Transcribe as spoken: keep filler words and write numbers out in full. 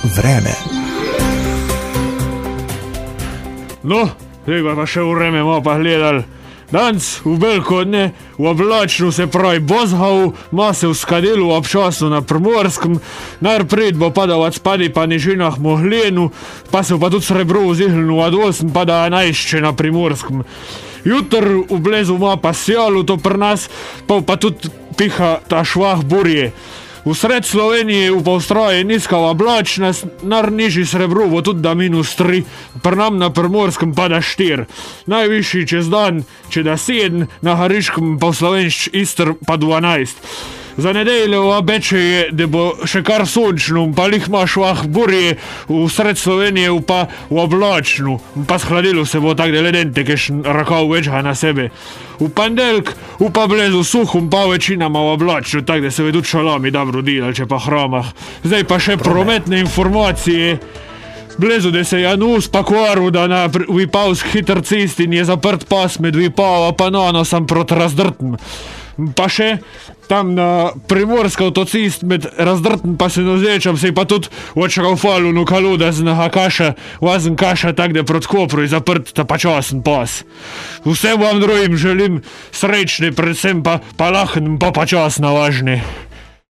vreme. No, tega pa še vreme malo pa gledali. Danes v veliko dne v oblačno, se pravi bozhal, ma se uskadilo občasno na Primorskem, najprej bo padal od spadi pa nižinah Mohlenu, pa se pa tudi srebro vzihlino od osem pa da enajst na Primorskem. Jutr v blezu ma pa sjalo to pri nas, pa pa tudi piha ta švah burje. V sred Slovenije v Avstraliji nizka oblačna, najnižji srebro bo tudi da minus tri, pri nam na Primorskem pa da štiri. Najvišji čez dan, če da sedem, na Hariškem pa v Slovenšč Ister pa dvanajst. Za nedeljo obeče je, da bo še kar sončno, pa lih ma švah burje, v sred Slovenije pa v oblačno, pa shladilo se bo tak, da ledente, keš rakav večha na sebe. V pandelk, v pa blezu suhom, pa večinama v oblačno, tak, da se ve tudi šalami dobro delali, če pa hramah. Zdaj pa še prometne informacije. Blezu, da se Janus pa kvaril, da na Vipavsk hitr cestin je zaprt pas med Vipava pa Nanosom proti Razdrtn. Pa še tam na Primorska avtocist med Razdrtn pa Senozečem se je pa tudi očakal falun v Kaluda z Nahakaša, vazen Kaša, tak da proti Kopru je zaprt ta počasen pas. Vsem vam drugim želim srečne, predvsem pa, pa lahen pa počasno važni.